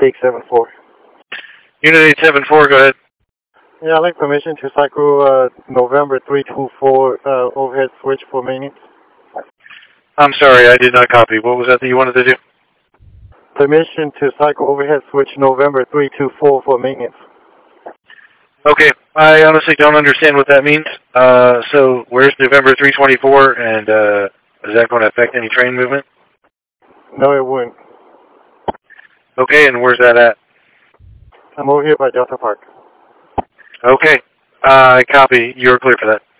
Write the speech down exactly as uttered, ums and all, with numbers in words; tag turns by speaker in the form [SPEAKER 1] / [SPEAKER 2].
[SPEAKER 1] eight seven four.
[SPEAKER 2] Unit eight seven four, go ahead.
[SPEAKER 1] Yeah, I'd like permission to cycle uh, November three two four uh, overhead switch for maintenance.
[SPEAKER 2] I'm sorry, I did not copy. What was that that you wanted to do?
[SPEAKER 1] Permission to cycle overhead switch November three two four for maintenance.
[SPEAKER 2] Okay, I honestly don't understand what that means. Uh, so where's November three twenty-four, and uh, is that going to affect any train movement?
[SPEAKER 1] No, it wouldn't.
[SPEAKER 2] Okay, and where's that at?
[SPEAKER 1] I'm over here by Delta Park.
[SPEAKER 2] Okay, uh, copy. You're clear for that.